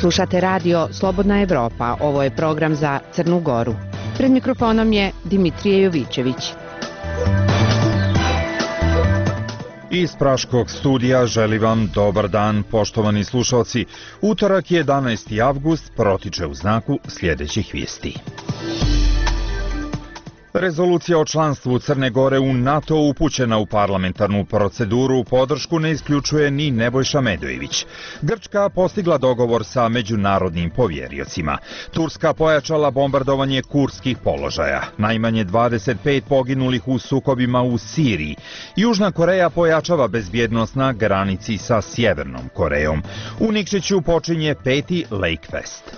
Slušate radio Slobodna Evropa, ovo je program za Crnu Goru. Pred mikrofonom je Dimitrije Jovićević. Iz Praškog studija želi vam dobar dan, poštovani slušalci. Utorak 11. avgust protiče u znaku sljedećih vijesti. Rezolucija o članstvu Crne Gore u NATO upućena u parlamentarnu proceduru podršku ne isključuje ni Nebojša Medojević. Grčka postigla dogovor sa međunarodnim povjeriocima. Turska pojačala bombardovanje kurskih položaja. Najmanje 25 poginulih u sukobima u Siriji. Južna Koreja pojačava bezbjednost na granici sa Sjevernom Korejom. U Nikšiću počinje 5. Lake Fest.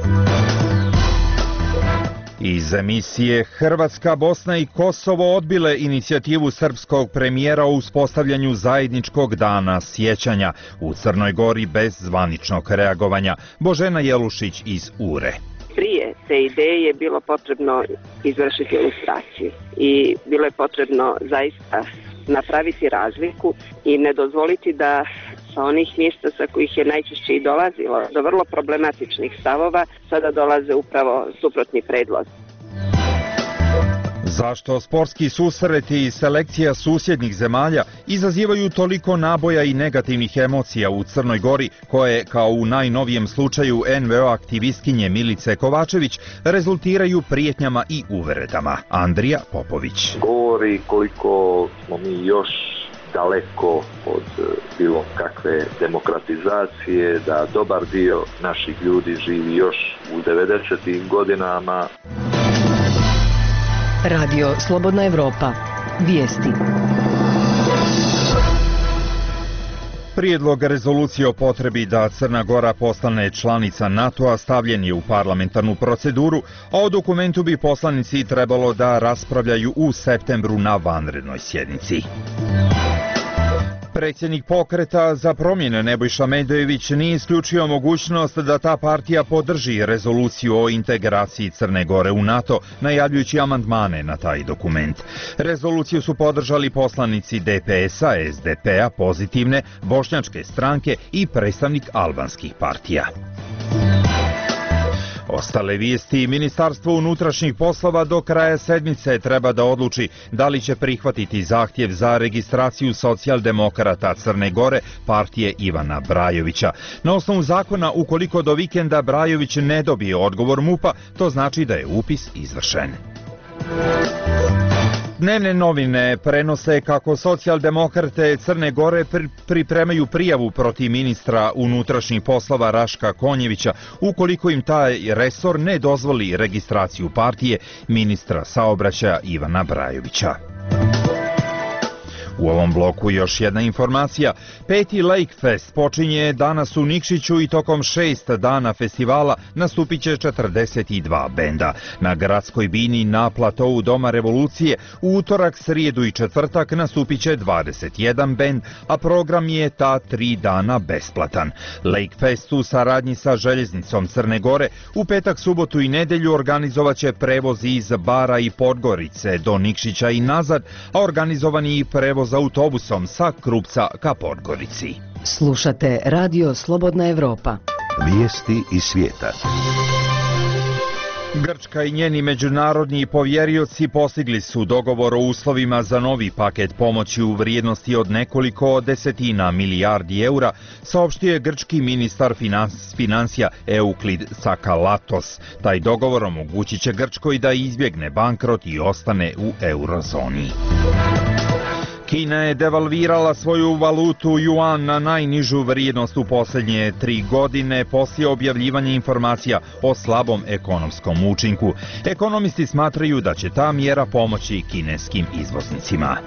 Iz emisije Hrvatska, Bosna i Kosovo odbile inicijativu srpskog premijera o uspostavljanju zajedničkog dana sjećanja u Crnoj Gori bez zvaničnog reagovanja. Božena Jelušić iz Ure. Prije te ideje je bilo potrebno izvršiti ilustraciju i bilo je potrebno zaista napraviti razliku i ne dozvoliti da sa onih mjesta sa kojih je najčešće i dolazilo do vrlo problematičnih stavova sada dolaze upravo suprotni predlozi. Zašto sportski susreti i selekcija susjednih zemalja izazivaju toliko naboja i negativnih emocija u Crnoj Gori, koje, kao u najnovijem slučaju NVO aktivistkinje Milice Kovačević, rezultiraju prijetnjama i uvredama? Andrija Popović. Govori koliko smo mi još daleko od bilo kakve demokratizacije, da dobar dio naših ljudi živi još u 90. godinama. Radio Slobodna Evropa. Vijesti. Prijedlog rezolucije o potrebi da Crna Gora postane članica NATO-a stavljen je u parlamentarnu proceduru, a o dokumentu bi poslanici trebalo da raspravljaju u septembru na vanrednoj sjednici. Predsjednik Pokreta za promjene Nebojša Medojević nije isključio mogućnost da ta partija podrži rezoluciju o integraciji Crne Gore u NATO, najavljujući amandmane na taj dokument. Rezoluciju su podržali poslanici DPS-a, SDP-a, Pozitivne, Bošnjačke stranke i predstavnik albanskih partija. Ostale vijesti. Ministarstvo unutrašnjih poslova do kraja sedmice treba da odluči da li će prihvatiti zahtjev za registraciju socijaldemokrata Crne Gore, partije Ivana Brajovića. Na osnovu zakona, ukoliko do vikenda Brajović ne dobije odgovor MUP-a, to znači da je upis izvršen. Dnevne novine prenose kako socijaldemokrate Crne Gore pripremaju prijavu protiv ministra unutrašnjih poslova Raška Konjevića ukoliko im taj resor ne dozvoli registraciju partije ministra saobraćaja Ivana Brajovića. U ovom bloku još jedna informacija. 5. Lake Fest počinje danas u Nikšiću i tokom 6 dana festivala nastupit će 42 benda. Na gradskoj bini na platovu Doma Revolucije u utorak, srijedu i četvrtak nastupit će 21 bend, a program je ta 3 dana besplatan. Lake Fest u saradnji sa Željeznicom Crne Gore u petak, subotu i nedjelju organizovat će prevoz iz Bara i Podgorice do Nikšića i nazad, a organizovani i prevoz autobusom sa Krupca ka Podgorici. Slušate radio Slobodna Evropa. Vijesti iz svijeta. Grčka i njeni međunarodni povjerioci postigli su dogovor o uslovima za novi paket pomoći u vrijednosti od nekoliko desetina milijardi eura, saopštio je grčki ministar financija Euklid Sakalatos. Taj dogovor omogućit će Grčkoj da izbjegne bankrot i ostane u eurozoni. Kina je devalvirala svoju valutu juan na najnižu vrijednost u posljednje 3 godine poslije objavljivanja informacija o slabom ekonomskom učinku. Ekonomisti smatraju da će ta mjera pomoći kineskim izvoznicima.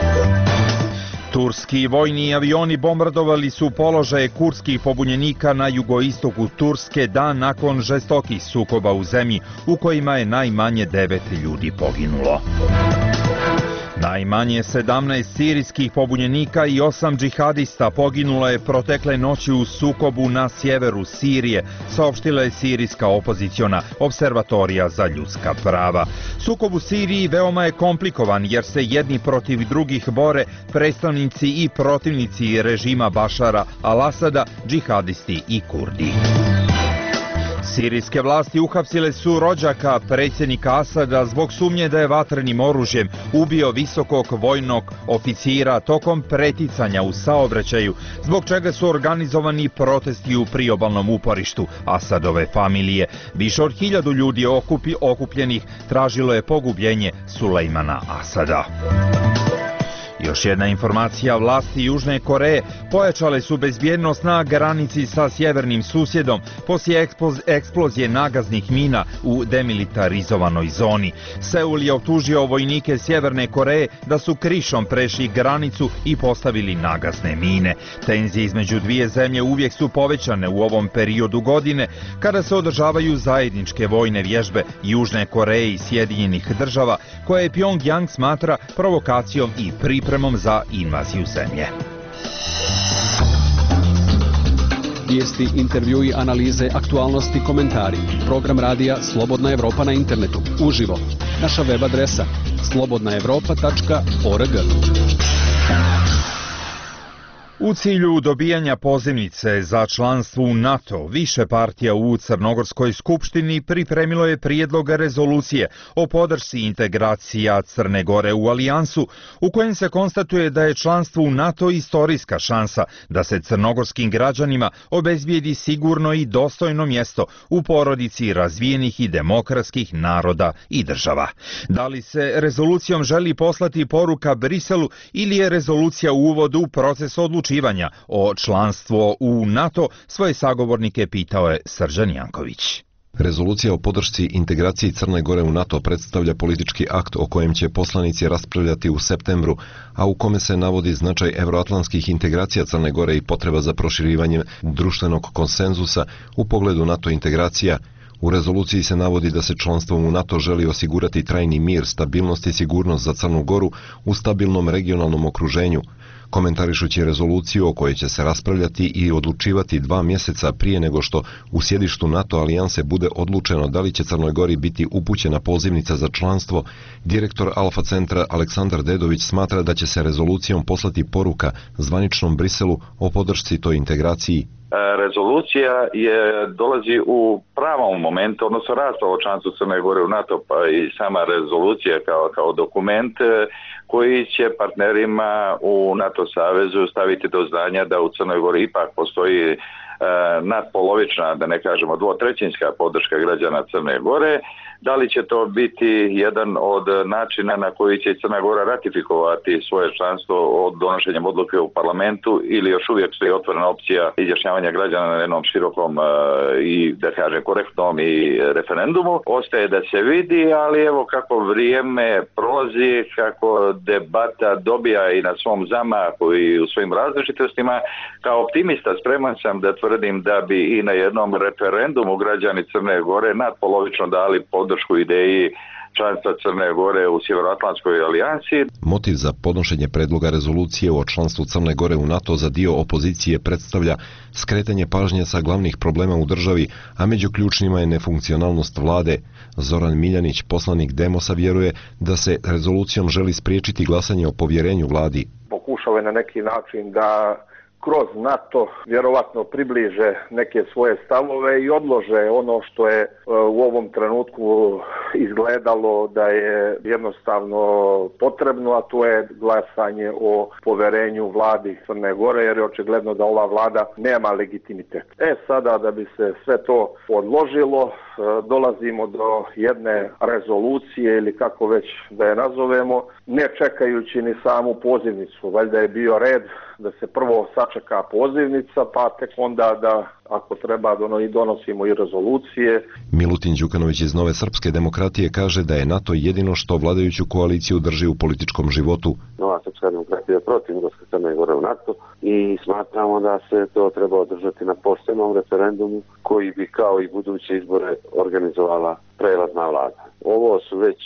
Turski vojni avioni bombardovali su položaje kurdskih pobunjenika na jugoistoku Turske dan nakon žestokih sukoba u zemlji u kojima je najmanje 9 ljudi poginulo. Najmanje 17 sirijskih pobunjenika i 8 džihadista poginulo je protekle noći u sukobu na sjeveru Sirije, saopštila je sirijska opoziciona observatorija za ljudska prava. Sukob u Siriji veoma je komplikovan jer se jedni protiv drugih bore predstavnici i protivnici režima Bašara al-Asada, džihadisti i Kurdi. Sirijske vlasti uhapsile su rođaka predsjednika Asada zbog sumnje da je vatrenim oružjem ubio visokog vojnog oficira tokom preticanja u saobraćaju, zbog čega su organizovani protesti u priobalnom uporištu Asadove familije. Više od 1000 ljudi okupljenih tražilo je pogubljenje Sulejmana Asada. Još jedna informacija, vlasti Južne Koreje pojačale su bezbjednost na granici sa sjevernim susjedom poslije eksplozije nagaznih mina u demilitarizovanoj zoni. Seul je optužio vojnike Sjeverne Koreje da su krišom prešli granicu i postavili nagazne mine. Tenzije između dvije zemlje uvijek su povećane u ovom periodu godine kada se održavaju zajedničke vojne vježbe Južne Koreje i Sjedinjenih država, koje Pyongyang smatra provokacijom i pripremom za invaziju zemlje. Vijesti, intervjui, analize, aktualnosti, komentari. Program radija Slobodna Evropa na internetu. Uživo. Naša web adresa slobodnaevropa.org. U cilju dobijanja pozivnice za članstvo u NATO, više partija u Crnogorskoj skupštini pripremilo je prijedlog rezolucije o podršci integracija Crne Gore u alijansu, u kojem se konstatuje da je članstvo u NATO istorijska šansa da se crnogorskim građanima obezbijedi sigurno i dostojno mjesto u porodici razvijenih i demokratskih naroda i država. Da li se rezolucijom želi poslati poruka Briselu ili je rezolucija uvod u proces odlučivanja o članstvo u NATO, svoje sagovornike pitao je Srđan Janković. Rezolucija o podršci integraciji Crne Gore u NATO predstavlja politički akt o kojem će poslanici raspravljati u septembru, a u kome se navodi značaj evroatlantskih integracija Crne Gore i potreba za proširivanjem društvenog konsenzusa u pogledu NATO integracija. U rezoluciji se navodi da se članstvom u NATO želi osigurati trajni mir, stabilnost i sigurnost za Crnu Goru u stabilnom regionalnom okruženju. Komentarišući rezoluciju o kojoj će se raspravljati i odlučivati 2 mjeseca prije nego što u sjedištu NATO alijanse bude odlučeno da li će Crnoj Gori biti upućena pozivnica za članstvo, direktor Alfa centra Aleksandar Dedović smatra da će se rezolucijom poslati poruka zvaničnom Briselu o podršci toj integraciji. Rezolucija dolazi u pravom momentu, odnosno rasprava o članstvu Crne Gore u NATO, pa i sama rezolucija kao dokument koji će partnerima u NATO savezu staviti do znanja da u Crnoj Gori ipak postoji nadpolovična, da ne kažemo 2/3 podrška građana Crne Gore. Da li će to biti jedan od načina na koji će Crna Gora ratifikovati svoje članstvo od donošenjem odluke u parlamentu ili još uvijek stoji otvorena opcija izjašnjavanja građana na jednom širokom i da kažem korektnom i referendumu. Ostaje da se vidi, ali evo kako vrijeme prolazi, kako debata dobija i na svom zamahu i u svojim različitostima, kao optimista spreman sam da tvrdim da bi i na jednom referendumu građani Crne Gore nadpolovično dali podršku ideji članstva Crne Gore u Sjevernoatlantskoj alijansi. Motiv za podnošenje predloga rezolucije o članstvu Crne Gore u NATO za dio opozicije predstavlja skretanje pažnje sa glavnih problema u državi, a među ključnima je nefunkcionalnost vlade. Zoran Miljanić, poslanik Demosa, vjeruje da se rezolucijom želi spriječiti glasanje o povjerenju vladi. Pokušao je na neki način da kroz NATO vjerovatno približe neke svoje stavove i odlože ono što je u ovom trenutku izgledalo da je jednostavno potrebno, a to je glasanje o poverenju vladi Crne Gore, jer je očigledno da ova vlada nema legitimitet. Sada da bi se sve to odložilo, dolazimo do jedne rezolucije ili kako već da je nazovemo, ne čekajući ni samu pozivnicu. Valjda je bio red da se prvo sačeka pozivnica, pa tek onda da, ako treba, donosimo i rezolucije. Milutin Đukanović iz Nove srpske demokratije kaže da je NATO jedino što vladajuću koaliciju drži u političkom životu. Nova srpska demokratija je protiv ulaska Crne Gore u NATO i smatramo da se to treba održati na posebnom referendumu koji bi kao i buduće izbore organizovala prelazna vlada. Ovo su već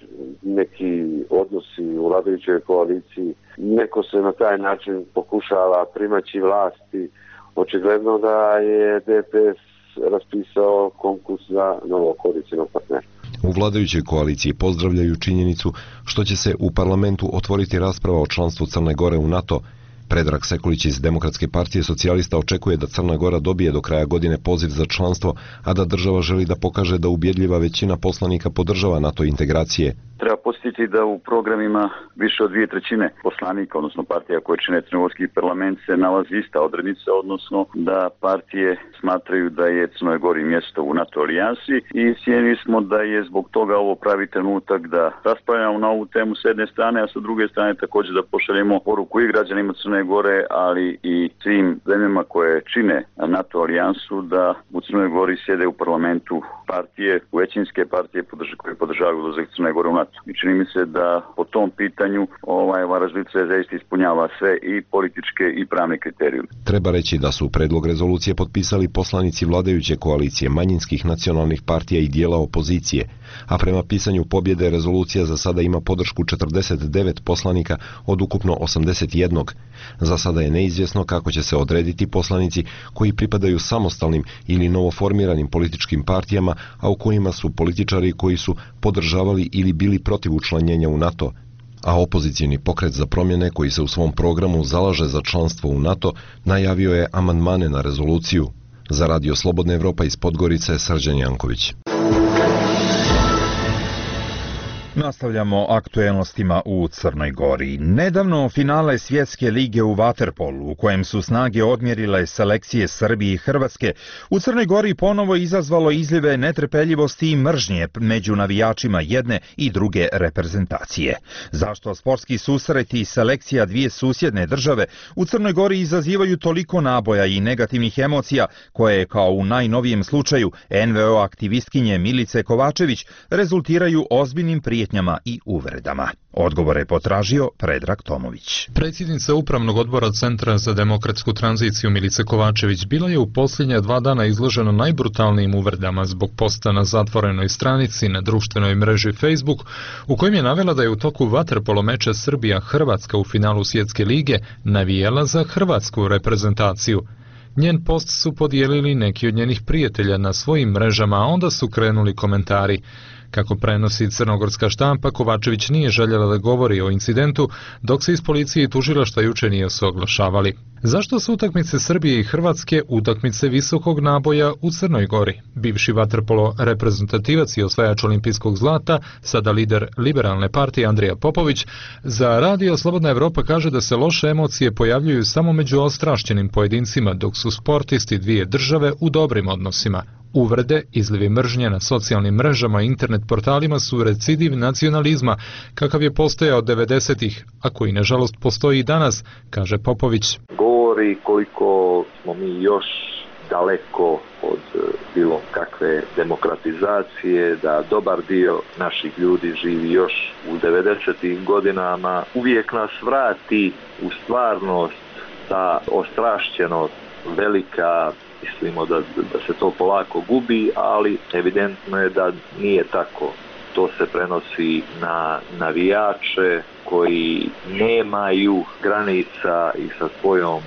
neki odnosi u vladajućoj koaliciji. Neko se na taj način pokušava primaći vlasti. Očigledno da je DPS raspisao konkurs za novog koalicijnog partnera. U vladajućoj koaliciji pozdravljaju činjenicu što će se u parlamentu otvoriti rasprava o članstvu Crne Gore u NATO. Predrag Sekulić iz Demokratske partije socijalista očekuje da Crna Gora dobije do kraja godine poziv za članstvo, a da država želi da pokaže da ubjedljiva većina poslanika podržava NATO integracije. Treba podsjetiti da u programima više od 2/3 poslanika, odnosno partija koje čine crnogorski parlament, se nalazi ista odrednica, odnosno da partije smatraju da je Crnoj Gori mjesto u NATO alijansi i cijenili smo da je zbog toga ovo pravi trenutak da raspravljamo na ovu temu s jedne strane, a sa druge strane također da pošaljemo poruku i građanima Crne Gore, ali i svim zemljama koje čine NATO alijansu da u Crnoj Gori sjede u parlamentu partije, većinske partije koje podržavaju ulazak Crne Gore u NATO. I čini mi se da po tom pitanju ova rezolucija zaista ispunjava sve i političke i pravne kriterijume. Treba reći da su predlog rezolucije potpisali poslanici vladajuće koalicije manjinskih nacionalnih partija i dijela opozicije, a prema pisanju pobjede rezolucija za sada ima podršku 49 poslanika od ukupno 81. Za sada je neizvjesno kako će se odrediti poslanici koji pripadaju samostalnim ili novoformiranim političkim partijama, a u kojima su političari koji su podržavali ili bili protiv učlanjenja u NATO, a opozicijni pokret za promjene koji se u svom programu zalaže za članstvo u NATO najavio je amandmane na rezoluciju. Za Radio Slobodna Evropa iz Podgorice, Srđan Janković. Nastavljamo aktuelnostima u Crnoj Gori. Nedavno finale Svjetske lige u vaterpolu, u kojem su snage odmjerile selekcije Srbije i Hrvatske, u Crnoj Gori ponovo izazvalo izljeve netrpeljivosti i mržnje među navijačima jedne i druge reprezentacije. Zašto sportski susreti i selekcija dvije susjedne države u Crnoj Gori izazivaju toliko naboja i negativnih emocija, koje, kao u najnovijem slučaju NVO aktivistkinje Milice Kovačević, rezultiraju ozbiljnim prijetnjama i uvredama? Odgovore je potražio Predrag Tomović. Predsjednica Upravnog odbora Centra za demokratsku tranziciju Milice Kovačević bila je u posljednja 2 dana izložena najbrutalnijim uvredama zbog posta na zatvorenoj stranici na društvenoj mreži Facebook, u kojem je navela da je u toku vaterpolo meča Srbija-Hrvatska u finalu Svjetske lige navijala za hrvatsku reprezentaciju. Njen post su podijelili neki od njenih prijatelja na svojim mrežama, a onda su krenuli komentari. Kako prenosi crnogorska štampa, Kovačević nije željela da govori o incidentu, dok se iz policije i tužilaštva juče nije se oglašavali. Zašto su utakmice Srbije i Hrvatske utakmice visokog naboja u Crnoj Gori? Bivši vaterpolo reprezentativac i osvajač olimpijskog zlata, sada lider Liberalne partije Andrija Popović, za Radio Slobodna Evropa kaže da se loše emocije pojavljuju samo među ostrašćenim pojedincima, dok su sportisti dvije države u dobrim odnosima. Uvrede, izlivi mržnje na socijalnim mrežama i internet portalima su recidiv nacionalizma, kakav je postojao 90-ih, a koji nažalost postoji i danas, kaže Popović. Govori koliko smo mi još daleko od bilo kakve demokratizacije, da dobar dio naših ljudi živi još u 90-ih godinama. Uvijek nas vrati u stvarnost, ta ostrašćenost velika. Mislimo da se to polako gubi, ali evidentno je da nije tako. To se prenosi na navijače koji nemaju granica i sa svojom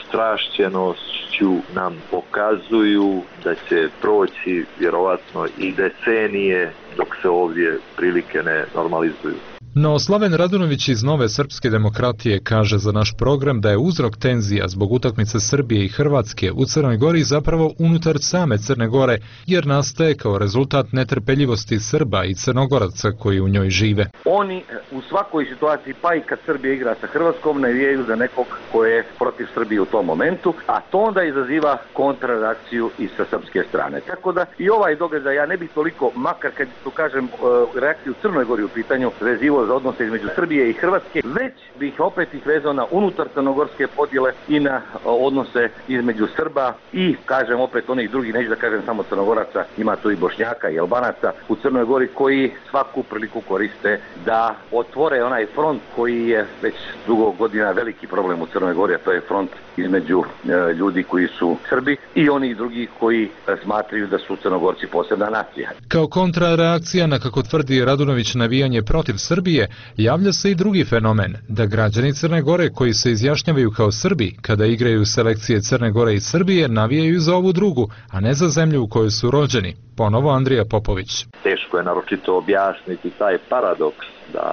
ostrašćenošću nam pokazuju da će proći vjerovatno i decenije dok se ovdje prilike ne normalizuju. No, Slaven Radunović iz Nove srpske demokratije kaže za naš program da je uzrok tenzija zbog utakmice Srbije i Hrvatske u Crnoj Gori zapravo unutar same Crne Gore, jer nastaje kao rezultat netrpeljivosti Srba i Crnogoraca koji u njoj žive. Oni u svakoj situaciji, pa i kad Srbija igra sa Hrvatskom, navijaju za nekog ko je protiv Srbije u tom momentu, a to onda izaziva kontrareakciju i sa srpske strane. Tako da i ovaj događaj, ja ne bih toliko, makar kad tu kažem reakciju u Crnoj Gori u pitanju, vezivo za odnose između Srbije i Hrvatske, već bih opet ih vezao na unutar crnogorske podjele i na odnose između Srba i, kažem opet, onih drugih, neću da kažem samo Crnogoraca, ima tu i Bošnjaka i Albanaca u Crnoj Gori koji svaku priliku koriste da otvore onaj front koji je već dugo godina veliki problem u Crnoj Gori, a to je front između ljudi koji su Srbi i oni drugi koji smatraju da su Crnogorci posebna nacija. Kao kontrareakcija na, kako tvrdi Radunović, navijanje protiv Srbije, javlja se i drugi fenomen, da građani Crne Gore koji se izjašnjavaju kao Srbi kada igraju selekcije Crne Gore i Srbije navijaju za ovu drugu, a ne za zemlju u kojoj su rođeni. Ponovo Andrija Popović. Teško je naročito objasniti taj paradoks da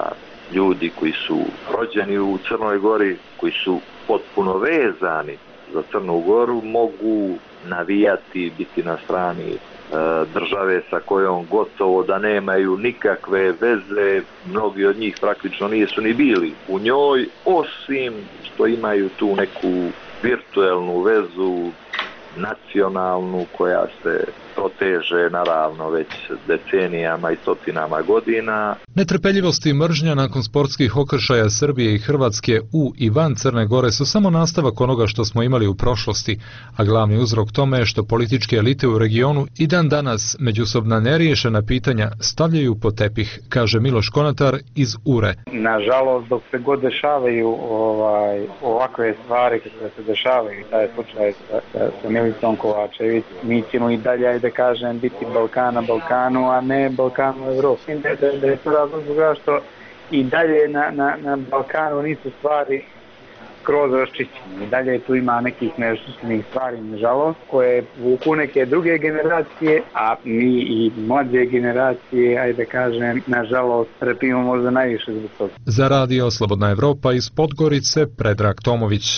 ljudi koji su rođeni u Crnoj Gori, koji su potpuno vezani za Crnu Goru, mogu navijati, biti na strani države sa kojom gotovo da nemaju nikakve veze, mnogi od njih praktično nisu ni bili u njoj, osim što imaju tu neku virtuelnu vezu nacionalnu koja se proteže naravno već decenijama i stotinama godina. Netrpeljivost i mržnja nakon sportskih okršaja Srbije i Hrvatske u i van Crne Gore su samo nastavak onoga što smo imali u prošlosti, a glavni uzrok tome je što političke elite u regionu i dan danas međusobna neriješena pitanja stavljaju pod tepih, kaže Miloš Konatar iz URE. Nažalost, dok se god dešavaju ovakve stvari koje se dešavaju, taj slučaj sa Milicom Kovačević, mi ćemo i dalje, da kažem, biti Balkan na Balkanu, a ne Balkan u Evropi. Da je to razlog zbog što i dalje na Balkanu nisu stvari skroz raščišćene. I dalje tu ima nekih neraščišćenih stvari, nažalost, koje vuku neke druge generacije, a mi i mlađe generacije, ajde da kažem, nažalost, trpimo možda najviše zbog toga. Za radio Slobodna Evropa iz Podgorice, Predrag Tomović.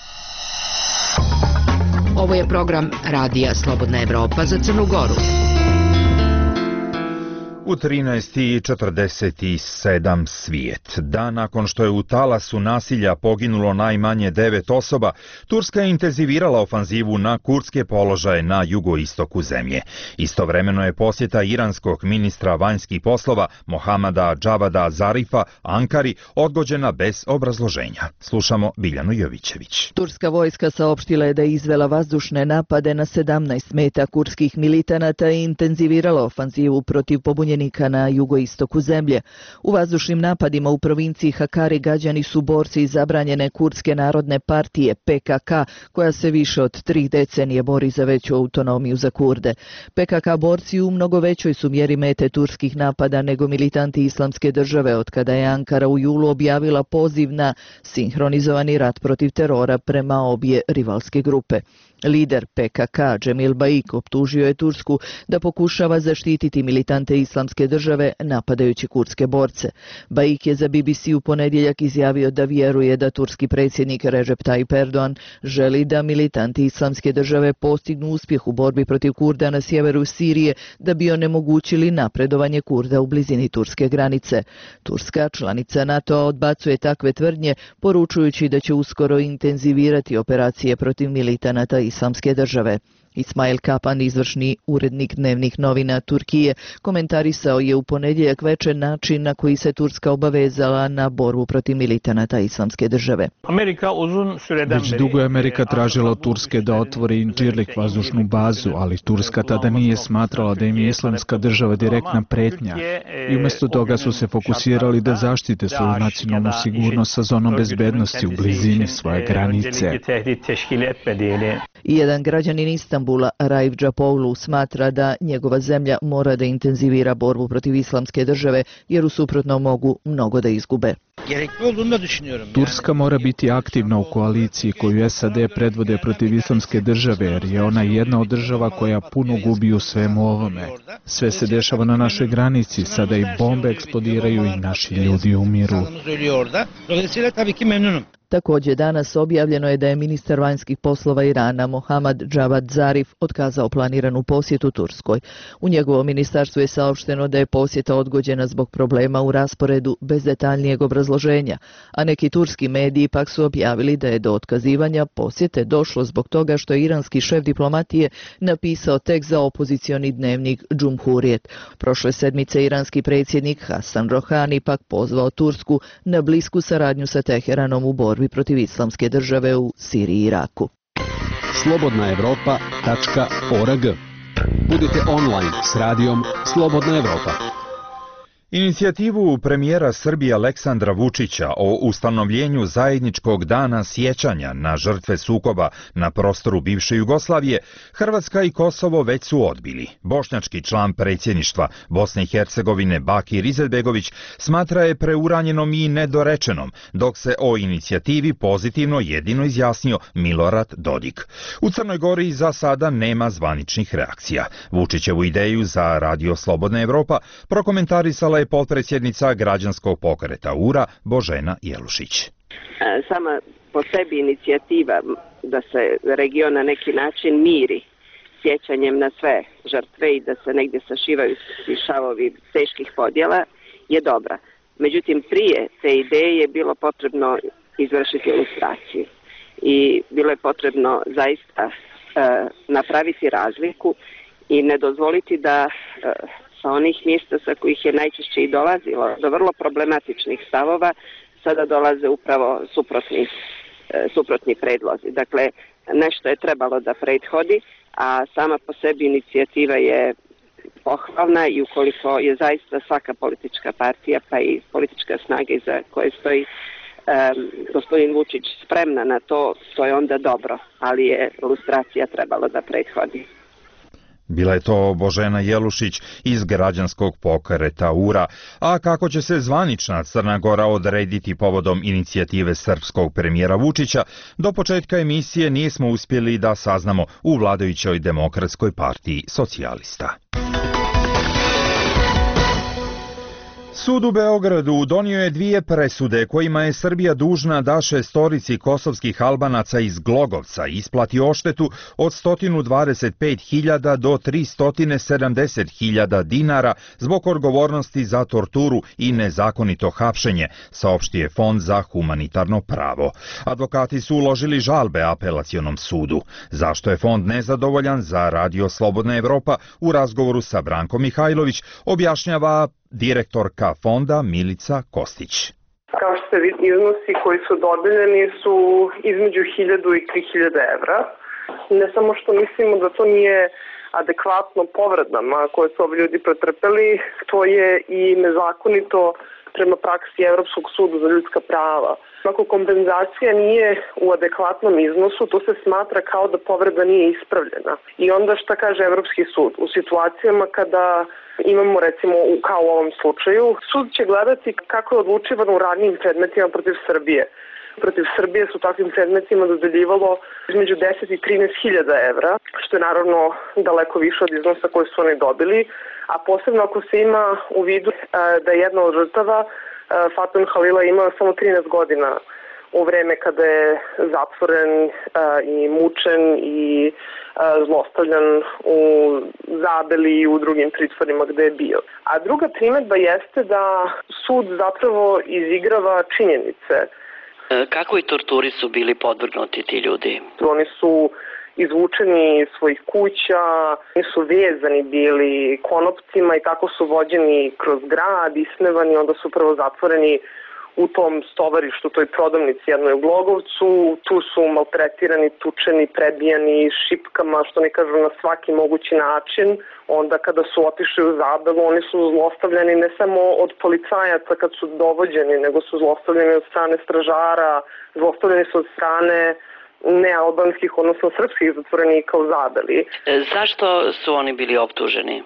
Ovo je program Radija Slobodna Evropa za Crnu Goru. U 13:47 svijet. Dan nakon što je u talasu nasilja poginulo najmanje 9 osoba, Turska je intenzivirala ofanzivu na kurdske položaje na jugoistoku zemlje. Istovremeno je posjeta iranskog ministra vanjskih poslova Mohamada Džavada Zarifa Ankari odgođena bez obrazloženja. Slušamo Biljanu Jovićević. Turska vojska saopštila je da je izvela vazdušne napade na 17 meta kurdskih militanata i intenzivirala ofanzivu protiv pobunjenika na jugoistoku zemlje. U vazdušnim napadima u provinciji Hakari gađani su borci iz zabranjene kurdske narodne partije PKK, koja se više od 3 decenije bori za veću autonomiju za Kurde. PKK borci u mnogo većoj su mjeri mete turskih napada nego militanti Islamske države, otkada je Ankara u julu objavila poziv na sinhronizovani rat protiv terora prema obje rivalske grupe. Lider PKK Cemil Baik optužio je Tursku da pokušava zaštititi militante Islamske države napadajući kurdske borce. Baik je za BBC u ponedjeljak izjavio da vjeruje da turski predsjednik Recep Tayyip Erdogan želi da militanti Islamske države postignu uspjeh u borbi protiv Kurda na sjeveru Sirije da bi onemogućili napredovanje Kurda u blizini turske granice. Turska, članica NATO-a, odbacuje takve tvrdnje, poručujući da će uskoro intenzivirati operacije protiv militanata Islamske države. Ismail Kapan, izvršni urednik dnevnih novina Turkije, komentarisao je u ponedjeljak večer način na koji se Turska obavezala na borbu protiv militanata Islamske države. Već dugo je Amerika tražila od Turske da otvori Incirlik vazdušnu bazu, ali Turska tada nije smatrala da im je Islamska država direktna pretnja i umjesto toga su se fokusirali da zaštite svoju nacionalnu sigurnost sa zonom bezbednosti u blizini svoje granice. Jedan građanin Istanbula, Raif Džapoğlu, smatra da njegova zemlja mora da intenzivira borbu protiv Islamske države, jer u suprotnom mogu mnogo da izgube. Turska mora biti aktivna u koaliciji koju SAD predvode protiv Islamske države, jer je ona jedna od država koja puno gubi u svemu ovome. Sve se dešava na našoj granici, sada i bombe eksplodiraju i naši ljudi umiru. Također danas objavljeno je da je ministar vanjskih poslova Irana Mohamad Džavad Zarif otkazao planiranu posjetu Turskoj. U njegovom ministarstvu je saopšteno da je posjeta odgođena zbog problema u rasporedu bez detaljnijeg obrazloženja, a neki turski mediji pak su objavili da je do otkazivanja posjete došlo zbog toga što je iranski šef diplomatije napisao tekst za opozicioni dnevnik Džumhurijet. Prošle sedmice iranski predsjednik Hasan Rohani pak pozvao Tursku na blisku saradnju sa Teheranom u borbi protiv Islamske države u Siriji i Iraku. slobodnaevropa.org. Budite online s radijom Slobodna Evropa. Inicijativu premijera Srbije Aleksandra Vučića o ustanovljenju zajedničkog dana sjećanja na žrtve sukoba na prostoru bivše Jugoslavije, Hrvatska i Kosovo već su odbili. Bošnjački član predsjedništva Bosne i Hercegovine Bakir Izetbegović smatra je preuranjenom i nedorečenom, dok se o inicijativi pozitivno jedino izjasnio Milorad Dodik. U Crnoj Gori za sada nema zvaničnih reakcija. Vučićevu ideju za Radio Slobodna Evropa prokomentarisala rekla je potpredsjednica građanskog pokreta URA Božena Jelušić. Sama po sebi inicijativa da se region na neki način miri sjećanjem na sve žrtve i da se negdje sašivaju šavovi teških podjela je dobra. Međutim, prije te ideje je bilo potrebno izvršiti ilustraciju i bilo je potrebno zaista napraviti razliku i ne dozvoliti da sa onih mjesta sa kojih je najčešće i dolazilo do vrlo problematičnih stavova sada dolaze upravo suprotni predlozi. Dakle, nešto je trebalo da prethodi, a sama po sebi inicijativa je pohvalna i ukoliko je zaista svaka politička partija pa i politička snaga iza koje stoji gospodin Vučić spremna na to, to je onda dobro, ali je ilustracija trebalo da prethodi. Bila je to Božena Jelušić iz građanskog pokreta URA. A kako će se zvanična Crna Gora odrediti povodom inicijative srpskog premijera Vučića, do početka emisije nismo uspjeli da saznamo u vladajućoj Demokratskoj partiji socijalista. Sud u Beogradu donio je 2 presude kojima je Srbija dužna da 6 kosovskih Albanaca iz Glogovca isplati odštetu od 125.000 do 370.000 dinara zbog odgovornosti za torturu i nezakonito hapšenje, saopštio Fond za humanitarno pravo. Advokati su uložili žalbe apelacionom sudu. Zašto je Fond nezadovoljan, za Radio Slobodna Evropa u razgovoru sa Brankom Mihajlović objašnjava direktorka fonda Milica Kostić. Kao što se vidi, iznosi koji su dodeljeni su između 1.000 i 3.000 evra. Ne samo što mislimo da to nije adekvatno povredama koje su ovi ljudi pretrpeli, to je i nezakonito prema praksi Evropskog suda za ljudska prava. Ako kompenzacija nije u adekvatnom iznosu, to se smatra kao da povreda nije ispravljena. I onda šta kaže Evropski sud? U situacijama kada imamo, recimo, kao u ovom slučaju, sud će gledati kako je odlučivano u radnim predmetima protiv Srbije. Protiv Srbije su takvim predmetima dodeljivalo između 10 i 13.000 evra, što je naravno daleko više od iznosa koje su oni dobili, a posebno ako se ima u vidu da je jedna od žrtava, Fatun Halila, imao samo 13 godina u vreme kada je zatvoren i mučen i zlostavljan u Zabeli i u drugim pritvorima gde je bio. A druga primedba jeste da sud zapravo izigrava činjenice. Kakvoj torturi su bili podvrgnuti ti ljudi? Oni su izvučeni iz svojih kuća, oni su vezani bili konopcima i tako su vođeni kroz grad, ismevani, onda su prvo zatvoreni u tom stovarištu, toj prodavnici jednoj u Glogovcu. Tu su maltretirani, tučeni, prebijani šipkama, što ne kažu, na svaki mogući način. Onda kada su otišli u Zabelu, oni su zlostavljani ne samo od policajaca kad su dovođeni, nego su zlostavljani od strane stražara, zlostavljani su od strane nealbanskih, odnosno srpskih zatvorenika u Zabeli. Zašto su oni bili optuženi?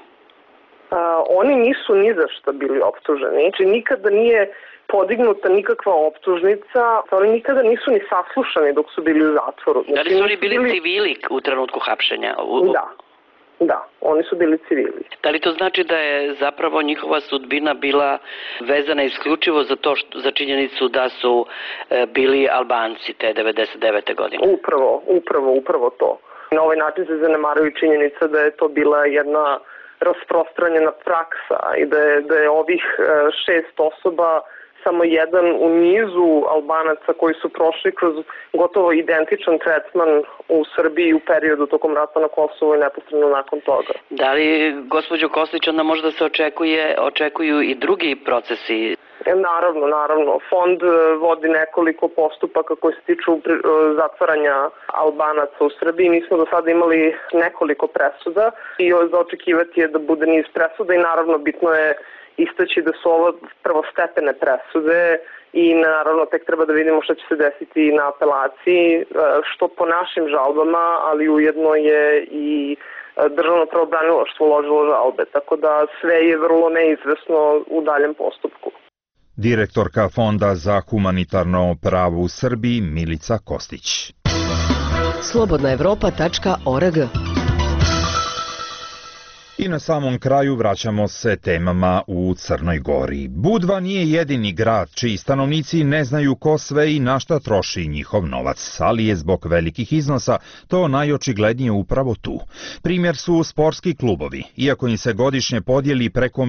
Oni nisu ni za što bili optuženi. Znači, nikada nije podignuta nikakva optužnica, oni nikada nisu ni saslušani dok su bili u zatvoru. Znači, da li su oni bili civili u trenutku hapšenja? Da, oni su bili civili. Da li to znači da je zapravo njihova sudbina bila vezana isključivo za činjenicu da su bili Albanci te 99. godine? Upravo to. Na ovaj način se zanemaruju činjenica da je to bila jedna rasprostranjena praksa i da je ovih 6 osoba samo jedan u nizu Albanaca koji su prošli kroz gotovo identičan tretman u Srbiji u periodu tokom rata na Kosovu i neposredno nakon toga. Da li, gospođo Kostić, onda možda se očekuju i drugi procesi? Naravno. Fond vodi nekoliko postupaka koji se tiču zatvaranja Albanaca u Srbiji. Mi smo do sada imali nekoliko presuda i za očekivati je da bude niz presuda i naravno bitno je istaći da su ovo prvostepene presude i naravno tek treba da vidimo što će se desiti na apelaciji, što po našim žalbama, ali ujedno je i državno pravobranilaštvo uložilo žalbe, tako da sve je vrlo neizvesno u daljem postupku. Direktorka Fonda za humanitarno pravo u Srbiji Milica Kostić. slobodnaevropa.org I na samom kraju vraćamo se temama u Crnoj Gori. Budva nije jedini grad čiji stanovnici ne znaju ko sve i na šta troši njihov novac, ali je zbog velikih iznosa to najočiglednije upravo tu. Primjer su sportski klubovi. Iako im se godišnje podijeli preko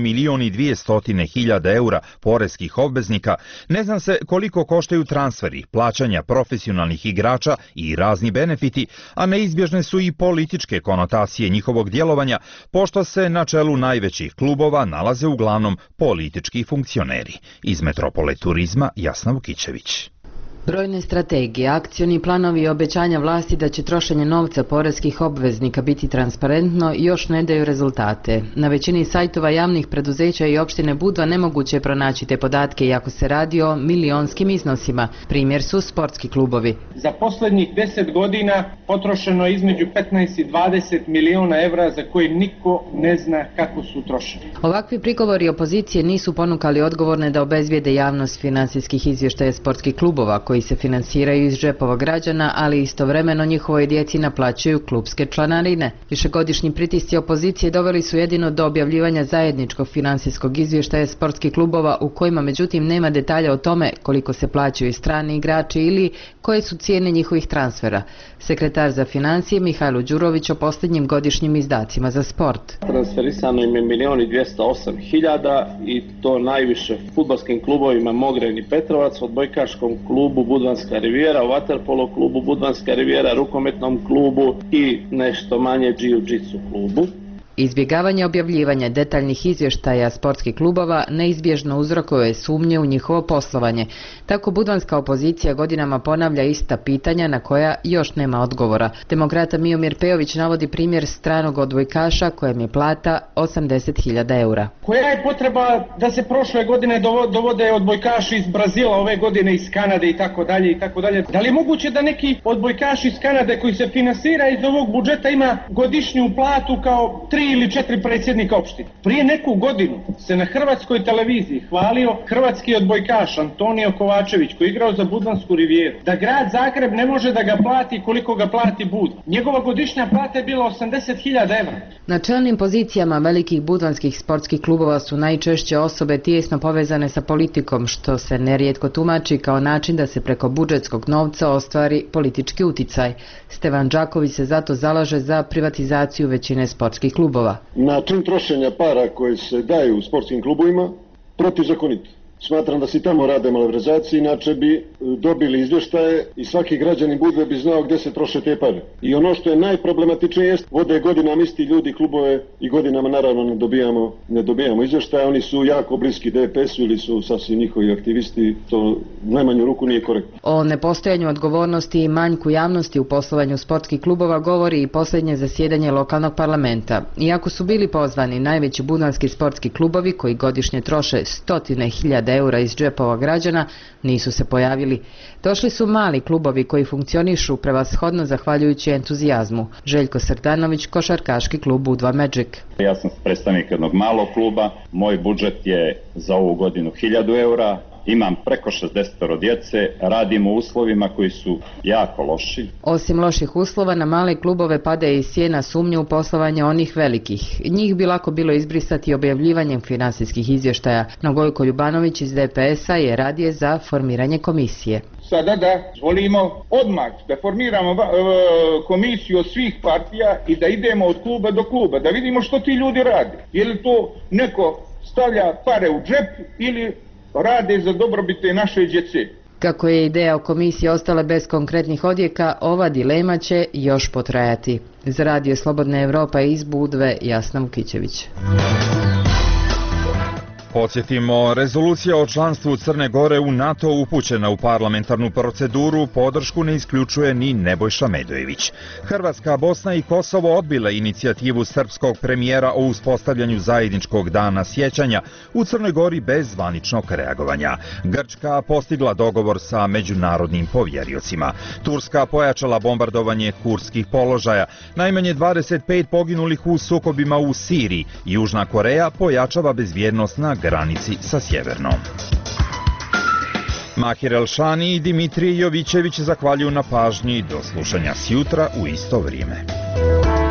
1.200.000 eura poreskih obveznika, ne zna se koliko koštaju transferi, plaćanja profesionalnih igrača i razni benefiti, a neizbježne su i političke konotacije njihovog djelovanja, pošto se na čelu najvećih klubova nalaze uglavnom politički funkcioneri. Iz Metropole turizma Jasna Vukićević. Brojne strategije, akcioni planovi i obećanja vlasti da će trošenje novca poreskih obveznika biti transparentno još ne daju rezultate. Na većini sajtova javnih preduzeća i opštine Budva nemoguće je pronaći te podatke iako se radi o milionskim iznosima. Primjer su sportski klubovi. Za posljednjih 10 godina potrošeno je između 15 i 20 miliona evra za koje niko ne zna kako su trošeni. Ovakvi prigovori opozicije nisu ponukali odgovorne da obezvijede javnost finansijskih izvještaja sportskih klubova koji se finansiraju iz džepova građana, ali istovremeno njihovoj djeci naplaćuju klubske članarine. Višegodišnji pritisci opozicije doveli su jedino do objavljivanja zajedničkog finansijskog izvještaja sportskih klubova u kojima međutim nema detalja o tome koliko se plaćaju strani igrači ili koje su cijene njihovih transfera. Sekretar za financije Mihajlo Đurović o posljednjim godišnjim izdacima za sport. Transferisano im je 1.208.000 i to najviše fudbalskim klubovima Mogren i Petrovac, odbojkaškom klubu Budvanska rivijera, vaterpolo klubu Budvanska rivijera, rukometnom klubu i nešto manje jiu-jitsu klubu. Izbjegavanje objavljivanja detaljnih izvještaja sportskih klubova neizbježno uzrokuje sumnje u njihovo poslovanje. Tako budvanska opozicija godinama ponavlja ista pitanja na koja još nema odgovora. Demokrata Miomir Pejović navodi primjer stranog odbojkaša kojem je plata 80.000 eura. Koja je potreba da se prošle godine dovode odbojkaši iz Brazila, ove godine iz Kanade i tako dalje i tako dalje? Da li je moguće da neki odbojkaš iz Kanade koji se finansira iz ovog budžeta ima godišnju platu kao 3 ili 4 predsjednika opštine? Prije neku godinu se na hrvatskoj televiziji hvalio hrvatski odbojkaš Antonio Kovačević koji je igrao za Budvansku rivijeru, da grad Zagreb ne može da ga plati koliko ga plati Budva. Njegova godišnja plata je bila 80.000 evra. Na čelnim pozicijama velikih budvanskih sportskih klubova su najčešće osobe tijesno povezane sa politikom, što se nerijetko tumači kao način da se preko budžetskog novca ostvari politički uticaj. Stevan Đaković se zato zalaže za privatizaciju većine sportskih klubova. Način trošenja para koji se daju u sportskim klubovima protivzakonito. Smatram da se tamo rade malverzacije, inače bi dobili izvještaje i svaki građanin Budve bi znao gdje se troše te pare. I ono što je najproblematičnije jest, vode godinama isti ljudi klubove i godinama naravno ne dobijamo izvještaje, oni su jako bliski DPS-u ili su sasvim njihovi aktivisti, to u najmanju ruku nije korektno. O nepostojanju odgovornosti i manjku javnosti u poslovanju sportskih klubova govori i posljednje zasjedanje lokalnog parlamenta. Iako su bili pozvani najveći budvanski sportski klubovi koji godišnje troše 100.000 eura iz džepova građana, nisu se pojavili. Došli su mali klubovi koji funkcionišu prevashodno zahvaljujući entuzijazmu. Željko Srdanović, košarkaški klub Budva Magic. Ja sam predstavnik jednog malog kluba, moj budžet je za ovu godinu 1.000 eura, imam preko 60 djece, radim u uslovima koji su jako loši. Osim loših uslova, na male klubove pada i sjena sumnje u poslovanje onih velikih. Njih bi lako bilo izbrisati objavljivanjem finansijskih izvještaja, no Gojko Ljubanović iz DPS-a je radije za formiranje komisije. Sada da volimo odmah da formiramo komisiju od svih partija i da idemo od kluba do kluba, da vidimo što ti ljudi rade. Je li to neko stavlja pare u džep ili rade za dobrobite naše djece? Kako je ideja o komisiji ostala bez konkretnih odjeka, ova dilema će još potrajati. Za Radio Slobodna Evropa iz Budve, Jasna Vukićević. Podsjetimo, rezolucija o članstvu Crne Gore u NATO upućena u parlamentarnu proceduru podršku ne isključuje ni Nebojša Medojević. Hrvatska, Bosna i Kosovo odbile inicijativu srpskog premijera o uspostavljanju zajedničkog dana sjećanja u Crnoj Gori bez zvaničnog reagovanja. Grčka postigla dogovor sa međunarodnim povjeriocima. Turska pojačala bombardovanje kurdskih položaja. Najmanje 25 poginulih u sukobima u Siriji. Južna Koreja pojačava bezbjednost na granici sa Sjevernom. Mahir Elšani i Dimitrije Jovićević zahvaljuju na pažnji. Do slušanja sjutra u isto vrijeme.